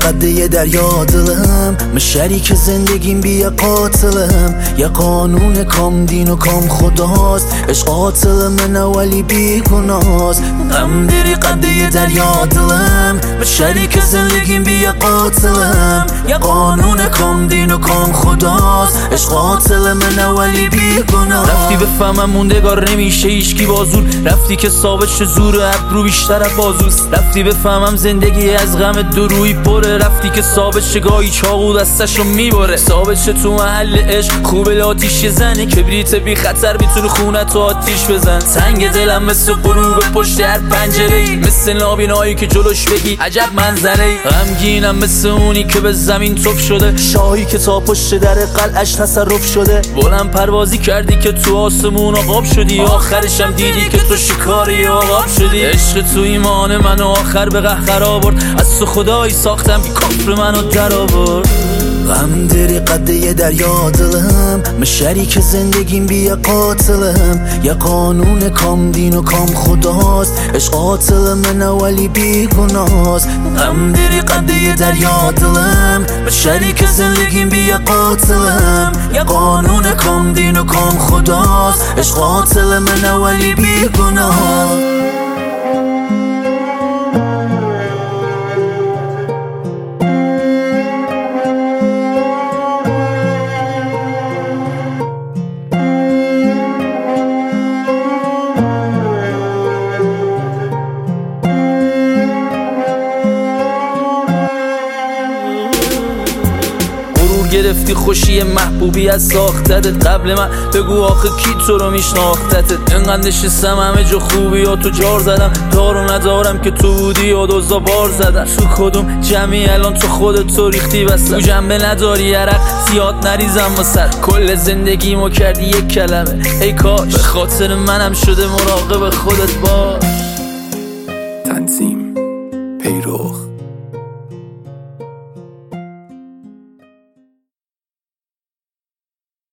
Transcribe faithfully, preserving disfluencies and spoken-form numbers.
قده دریا دلم، من شریک زندگیم بیا قاتلم. یه قانون کام دین و کام خداست، عشق قاتل منه ولی بی گناست. غم داری قده دریا دلم، من شریک زندگیم بیا قاتلم. یه قانون کام دین و کام خداست، عشق قاتل منه ولی بی گناست. رفتی بفهمم موندگار نمیشه هیچکی بازور، رفتی که ثابت شه زور ابرو بیشتر بازوست. رفتی بفهمم زندگی از غم دو روی پره، رفتی که ثابت شه گاهی چاقو دستشو میبره. ثابت شه تو محل عشق خوب لاتیش زنه، کبریت بی خطر میتونه خونت رو آتیش بزن. تنگ دلم مثل غروب پشت هر پنجره‌ای، مثل نابینایی که جلوش بگی عجب منظره‌ای. غمگینم مثل اونی که به زمین توف شده، شاهی که تا پشت در قلعش تصرف شده. بلند پروازی کردی که تو آسمون آقاب شدی، آخرشم دیدی که تو شکاری آقاب شدی. عشق تو ایمان منو آخر به قهقر آورد، از تو خدایی ساختم که کفر منو در آورد. غم داری قده دریا دلم، من شریک زندگیم بیا قاتلم. یه قانون کام دین و کام خداست، عشق قاتل منه ولی بی گناست. غم داری قده دریا دلم، من شریک زندگیم بیا قاتلم. یه قانون کام دین و کام خداست، عشق قاتل منه ولی بی گناست. گرفتی خوشی محبوبی از ساختتت، قبل من بگو آخه کی تو رو میشناختتت. انقدر نشستم همه جا خوبی یا تو جار زدم، دارو ندارم که تو بودی یا دوزا بار زدم. تو کدوم جمعی الان تو خودت تو ریختی وسط، تو جنبه نداری عرق زیاد نریزم واسه. کل زندگیمو کردی یک کلمه ای کاش، به خاطر منم شده مراقب خودت باش. تنظیم پیروخ